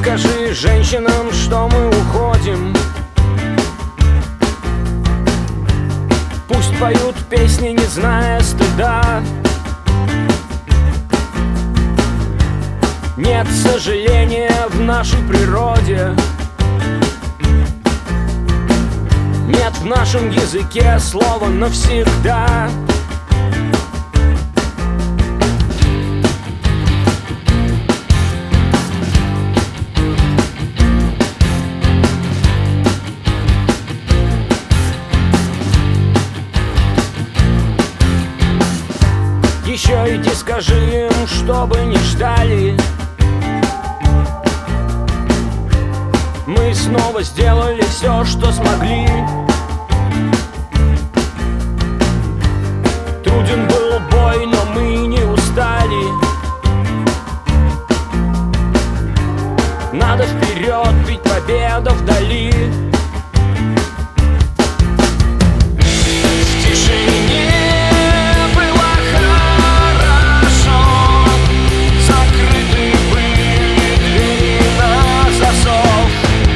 скажи женщинам, что мы уходим. Пусть поют песни, не зная стыда. Нет сожаления в нашей природе. Нет в нашем языке слова навсегда. Еще иди скажи им, чтобы не ждали. Мы снова сделали все, что смогли. Труден был бой, но мы не устали. Надо вперед, ведь победа вдали. В тишине было хорошо. Закрыты были двери на засов.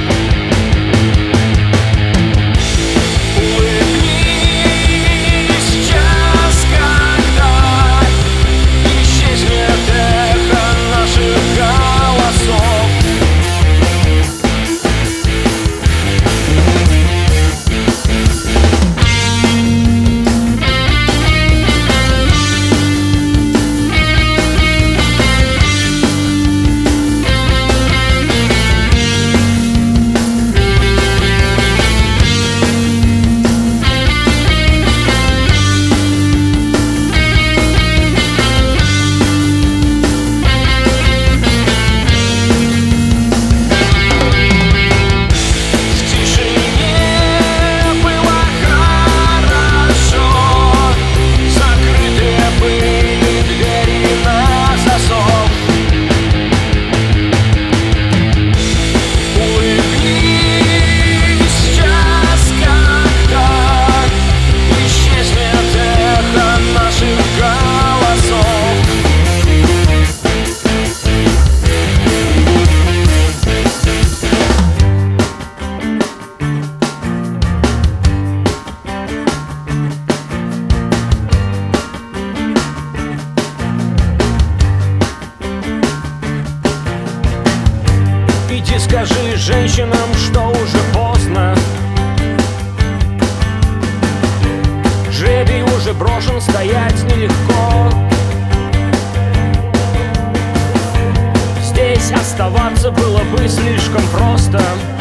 Иди скажи женщинам, что уже поздно. Жребий уже брошен, стоять нелегко. Здесь оставаться было бы слишком просто.